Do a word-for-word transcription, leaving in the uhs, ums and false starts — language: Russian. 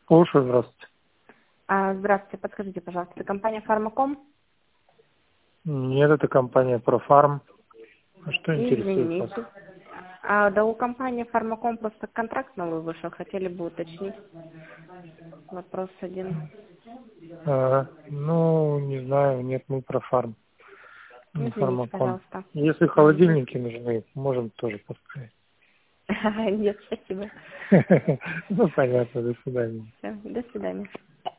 Слушаю, здравствуйте. А, здравствуйте, подскажите, пожалуйста, это компания Фармаком? Нет, это компания Профарм. А что интересует вас? Извините. А, да у компании Фармаком просто контракт новый вышел, хотели бы уточнить. Вопрос один. А, ну, не знаю, нет, мы Профарм, не Извините, Фармаком. пожалуйста. Если Мгм. холодильники нужны, можем тоже поставить. Нет, спасибо. Ну, понятно, до свидания. Всё, до свидания.